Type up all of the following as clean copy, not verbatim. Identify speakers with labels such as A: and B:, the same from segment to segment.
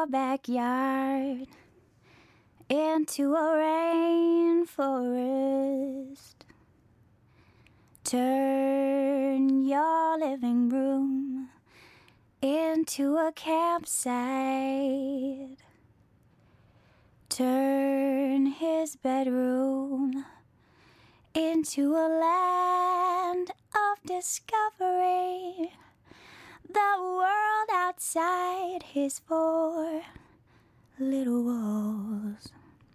A: your backyard into a rainforest. Turn your living room into a campsite. Turn his bedroom into a land of discovery. The world outside his four little walls.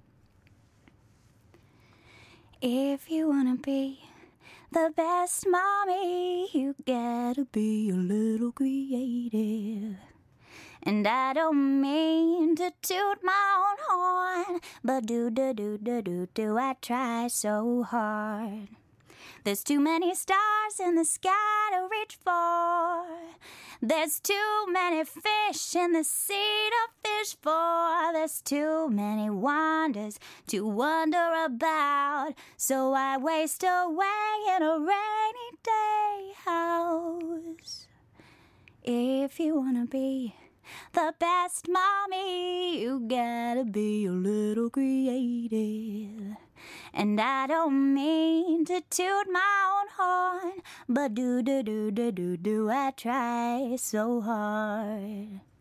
A: If you wanna be the best mommy, you gotta be a little creative. And I don't mean to toot my own horn, but do I try so hard. There's too many stars in the sky to reach for. There's too many fish in the sea to fish for. There's too many wonders to wonder about. So I waste away in a rainy day house. If you wanna be the best mommy, you gotta be a little creative. And I don't mean to toot my own horn, but do I try so hard.